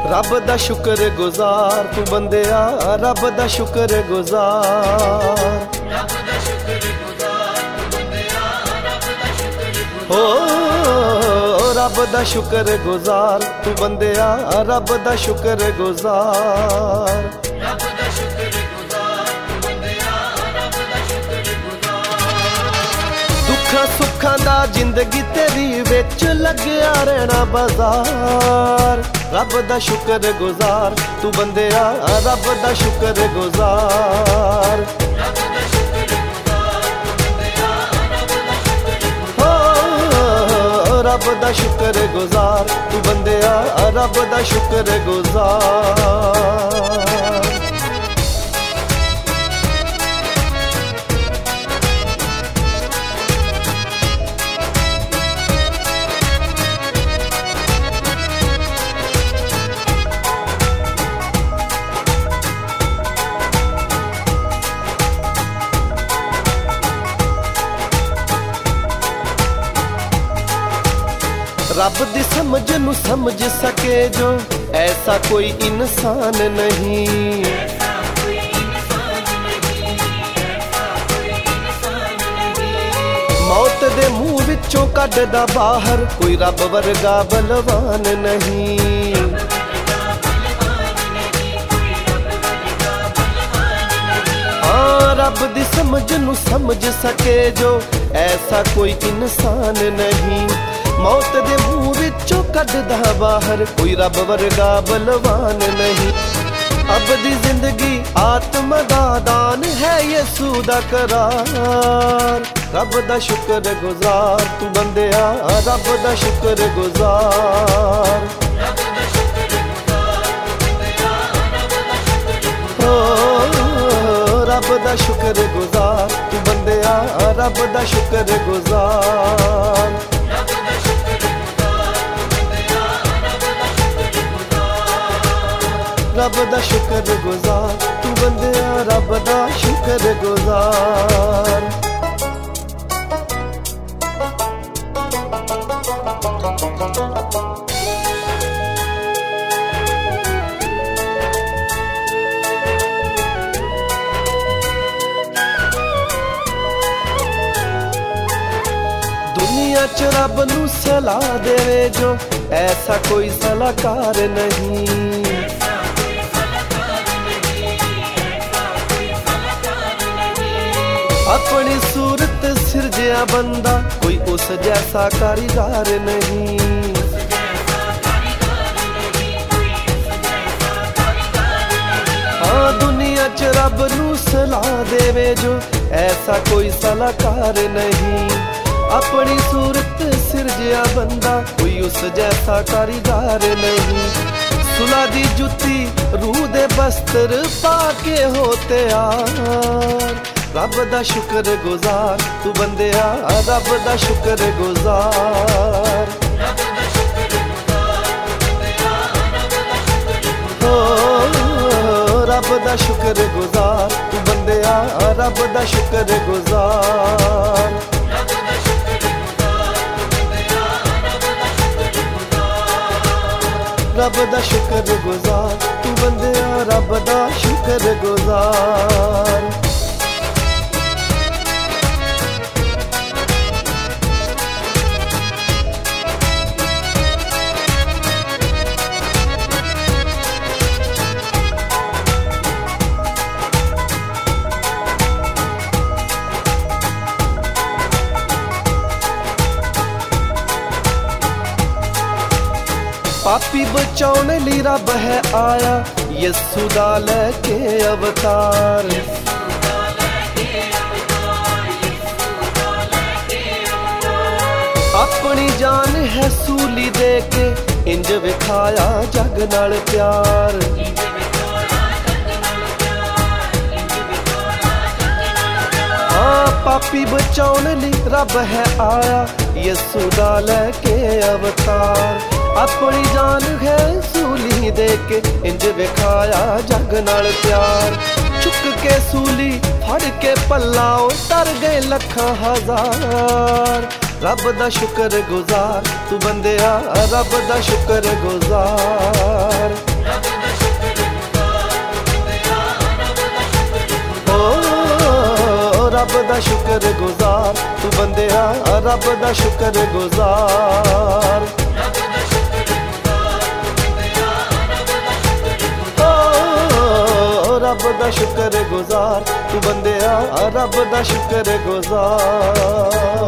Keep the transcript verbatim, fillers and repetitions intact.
रब दा शुक्र गुजार तू बंदिया, रब दा शुक्र गुजार। हो रब दा शुक्र गुजार तू बंदिया, रब दा शुक्र गुजार। दुखा सुखा दा जिंदगी तेरी विच लग्या रहना बाजार। रब दा शुक्र गुजार तू बंदिया, रब दा शुक्र गुजार। हो रब दा शुक्र गुजार तू बंदिया, रब दा शुक्र गुजार। रब दी समझ नू समझ सके जो ऐसा कोई इंसान नहीं। मौत दे मुंह विचों कढदा बाहर कोई रब वर्गा बलवान नहीं। हाँ रब दी समझ नू समझ सके जो ऐसा कोई इंसान नहीं। मौत दे मुंह विचों कढदा बाहर कोई रब वर्गा बलवान नहीं। अब दी जिंदगी आत्मा दा दान है यसू दा करार। रब दा शुक्र गुजार तू बंदिया, रब दा शुक्र गुजार। हो रब दा शुक्र गुजार तू बंदिया, रब दा शुक्र गुजार। रब दा शुक्र गुजार तू बंदिया, रब दा शुक्र गुजार। दुनिया च रब नू सलाह देवे जो ऐसा कोई सलाहकार नहीं। अपनी सूरत सिरजया बंदा कोई उस जैसा कारीगर नहीं। हाँ दुनिया च रब नू सलाह देवे जो ऐसा कोई सलाहकार नहीं। अपनी सूरत सिरजया बंदा कोई उस जैसा कारीगर नहीं। सुला दी जुती रूह दे बस्तर पाके हो तैयार। रब दा शुक्र गुजार तू बंदिया, रब दा शुक्र गुजार। हो रब दा शुक्र गुजार तू बंदिया, रब दा शुक्र गुजार। रब दा शुक्र गुजार तू बंदिया, रब दा शुक्र गुजार। पापी बचाने ली रब है आया, यसू दा लेके अवतार। अपनी जान है सूली दे के इंज विखाया जग नाल प्यार। हाँ पापी बचाने ली रब है आया, यसू दा लेके अवतार। अपनी जान है सूली दे के इंज विखाया जग नाल प्यार। चुक के सूली फड़ के पल्ला उतर गए लखां हजार। रब दा शुक्र गुजार तू बंदिया, रब दा शुक्र गुजार। दा शुक्र गुजार, तू बंदिया रब दा शुक्र गुजार। रब दा शुक्र गुजार, तू बंदिया रब दा शुक्र गुजार।